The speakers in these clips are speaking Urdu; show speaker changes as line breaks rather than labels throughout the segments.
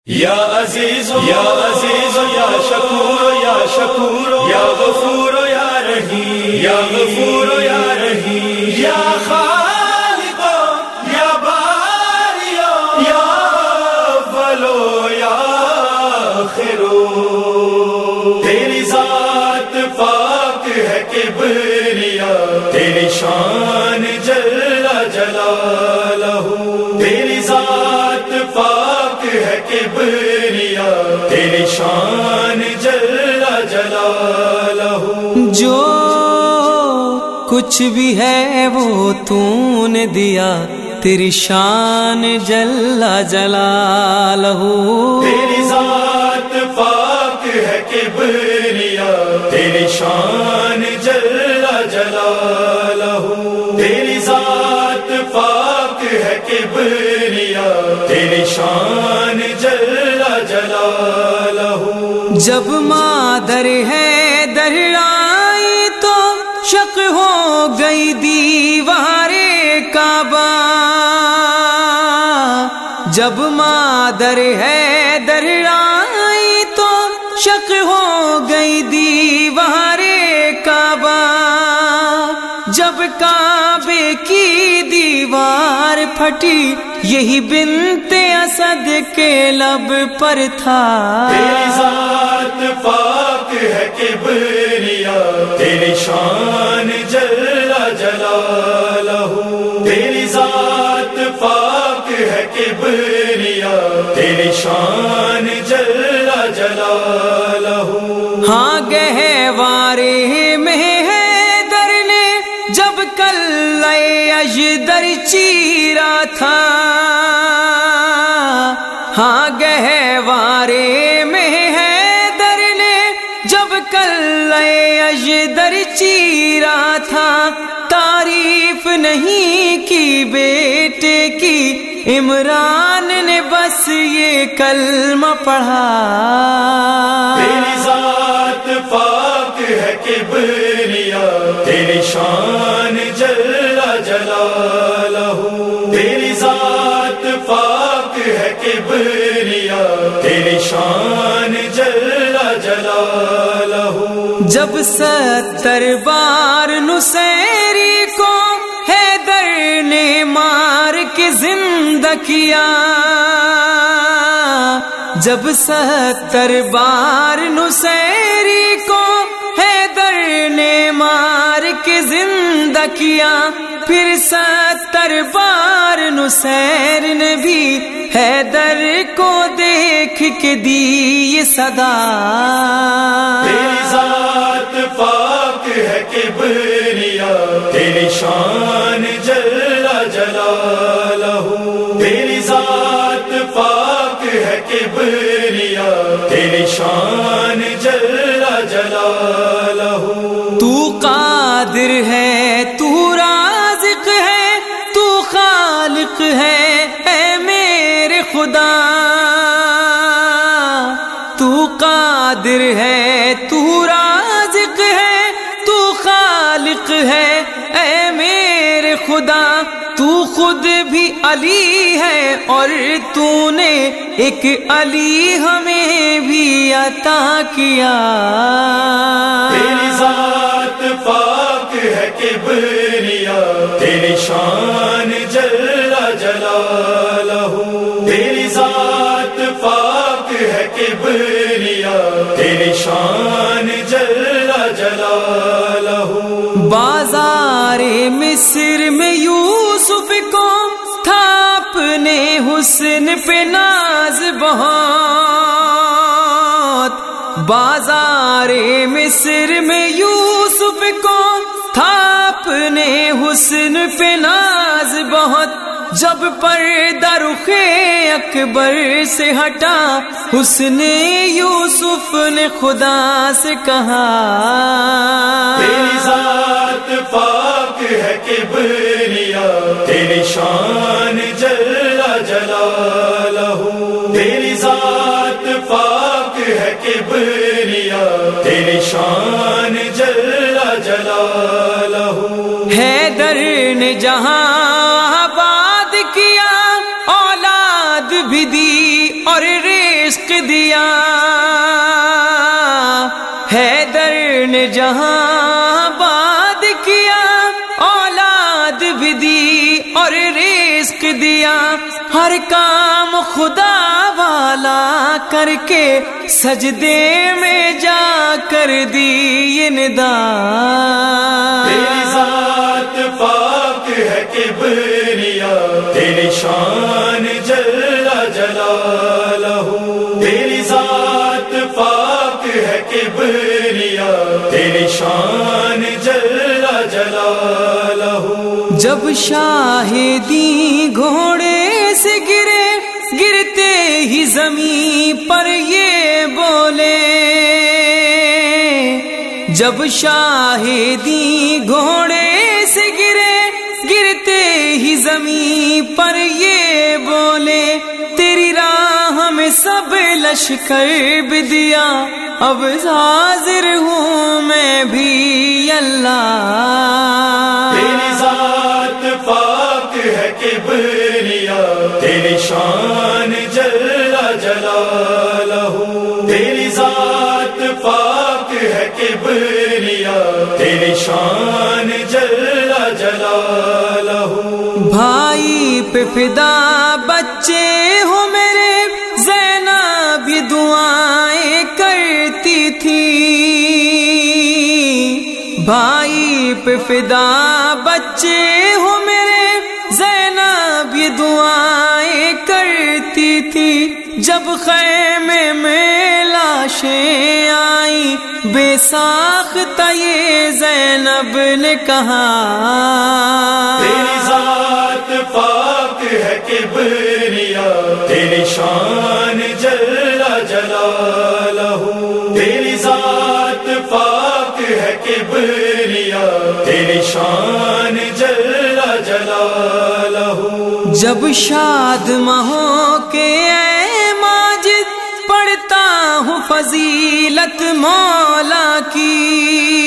یا عزیز یا عزیز یا شکور یا شکور یا غفور یا رحیم یا غفور یا رحیم یا خالق یا باری یا اول یا آخر تیری ذات پاک ہے کبریا تیری شان جل جلالہ تیری ذات پاک ہے کبریا تیری شان جل جلالہ
جو کچھ بھی ہے وہ تو نے دیا تیری شان جل جلالہ
تیری ذات پاک ہے کبریا تیری شان جل جلالہ تیری ذات پاک ہے کبریا تیری شان جل جلالہ
جب مادر ہے دہرائی تو شق ہو گئی دیوار کعبہ جب مادر ہے دہرائی تو شق ہو گئی دیوار کعبہ جب کعبے کی دیوار پھٹی یہی بنت اسد کے لب پر تھا
تیری ذات پاک ہے کبریا تیری شان جل جلالہ تیری ذات پاک ہے کبریا تیری شان جل جلالہ
ہاں گہوارے میں حیدر نے جب کلے اژدر چیرا تھا ہاں گہوارے میں حیدر نے جب کلے اژدر چیرا تھا تعریف نہیں کی بیٹے کی عمران نے بس یہ کلمہ پڑھا
تیری ذات پاک ہے کبریا تیری شان جل جلالہ تیری ذات پاک ہے کبریا تیری شان جل جلالہ
جب 70 بار نصیری کو حیدر نے مار کے زندہ کیا جب 70 بار نصیری کو حیدر نے مار کے زندہ کیا پھر 70 بار نصیر نے بھی حیدر کو دیکھ کے دی یہ صدا
تیری ذات پاک ہے کبریا تیری شان جل جلالہ تیری ذات پاک ہے کبریا تیری شان جل جلالہ
تو قادر ہے تو رازق ہے تو خالق ہے اے میرے خدا تو قادر ہے تو رازق ہے تو خالق ہے اے میرے خدا تو خود بھی علی ہے اور تو نے ایک علی ہمیں بھی عطا کیا
تیری ذات پاک ہے کبریا تیری شان جل جلالہ تیری ذات پاک ہے کبریا تیری شان جل جلالہ
بازار مصر میں یوسف کو تھا اپنے حسن پہ ناز بہت بازار مصر میں یوسف کو تھا اپنے حسن پہ ناز بہت جب پردہ رخ اکبر سے ہٹا حسن یوسف نے خدا سے کہا
تیری ذات پاک ہے کبریا تیری شان جل جلالہ تیری ذات پاک ہے کبریا تیری شان جل جلالہ
حیدر نے جہاں آباد کیا اولاد بھی دی اور دیا، حیدر نے جہاں آباد کیا، اولاد بھی دی اور رزق دیا، ہر کام خدا والا کر کے سجدے میں جا کر دی یہ ندا۔
تیری ذات پاک ہے کبریا، تیری شان جل جلالہ، تیری ذات پاک ہے کبریا، تیری شان جل جلالہ۔
جب شاہدی گھوڑے سے گرے، گرتے ہی زمین پر یہ بولے، جب شاہدی گھوڑے سے گرے، گرتے ہی زمین پر یہ بولے، تیری راہ میں سب لشکر بھی دیا، اب حاضر ہوں میں بھی اللہ۔
تیری ذات پاک ہے کبریا، تیری شان جل جلالہ، تیری ذات پاک ہے کبریا، تیری شان جل جلالہ۔
بھائی پہ فدا بچے ہو میرے، زینب بھی دعائیں کرتی تھی، بھائی پہ فدا بچے ہو میرے، زینب یہ دعائیں کرتی تھی، جب خیمے میں لاشیں آئیں بے ساختہ یہ زینب نے کہا۔
تیری ذات پاک ہے کبریا، تیری شان جل جلالہ، تیری ذات پاک ہے کبریا، تیری شان جل جلالہ۔
جب شاد مہو کے اے ماجد، پڑھتا ہوں فضیلت مولا کی،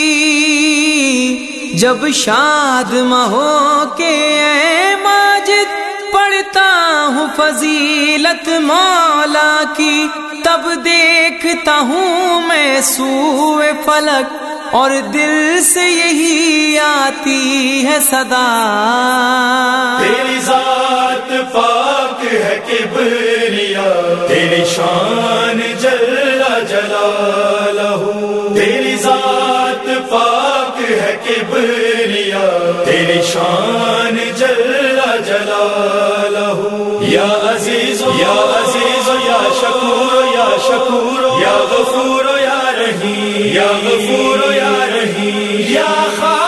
جب شاد مہو کے اے ماجد، پڑھتا ہوں فضیلت مولا کی، تب دیکھتا ہوں میں سوئے فلک، اور دل سے یہی آتی ہے صدا۔
تیری ذات پاک ہے کبریا، تیری شان جل جلالہ، تیری ذات پاک ہے کبریا، تیری شان جل جلالہ۔ یا عزیز یا عزیز یا شکور یا شکور، یا غفور یا رحیم، یا غفور یا رحیم، یا